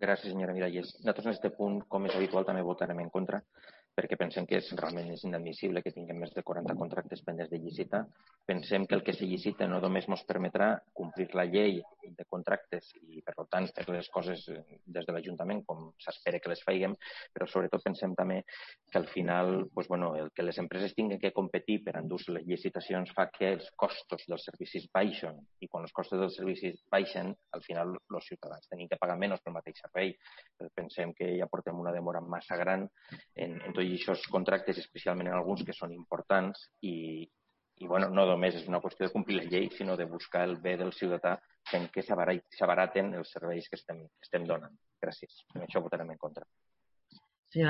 Gràcies, senyora Miralles. Nosaltres en aquest punt, com és habitual, també votarem en contra, perquè pensem que realment és inadmissible que tinguem més de 40 contractes pendents de licitar. Pensem que el que se licita no només ens permetrà complir la llei de contractes i, per tant, fer les coses des de l'Ajuntament com s'espera que les faiguem, però sobretot pensem també que al final el que les empreses tinguin que competir per endur-se les licitacions fa que els costos dels servicis baixen, i quan els costos dels servicis baixen, al final els ciutadans tenim que pagar menys pel mateix servei. Pensem que ja portem una demora massa gran en tots aquests contractes, especialment en alguns que són importants i no només és una qüestió de complir la llei, sinó de buscar el bé del ciutadà fent que s'abaraten els serveis que estem donant. Gràcies. Per això votarem en contra.